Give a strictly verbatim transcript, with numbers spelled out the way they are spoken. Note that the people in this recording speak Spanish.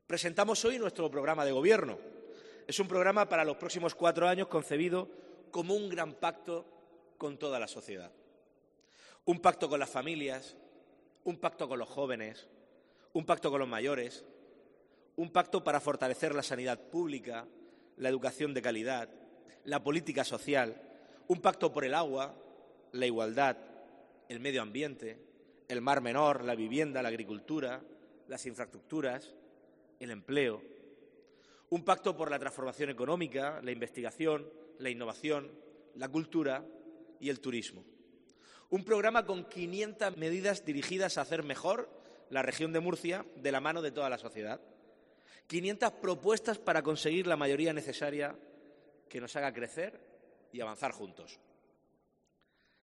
Presentamos hoy nuestro programa de gobierno. Es un programa para los próximos cuatro años concebido como un gran pacto con toda la sociedad. Un pacto con las familias, un pacto con los jóvenes, un pacto con los mayores, un pacto para fortalecer la sanidad pública, la educación de calidad, la política social, un pacto por el agua, la igualdad, el medio ambiente, el mar menor, la vivienda, la agricultura, las infraestructuras, el empleo, un pacto por la transformación económica, la investigación, la innovación, la cultura y el turismo. Un programa con quinientas medidas dirigidas a hacer mejor la región de Murcia de la mano de toda la sociedad. quinientas propuestas para conseguir la mayoría necesaria que nos haga crecer y avanzar juntos.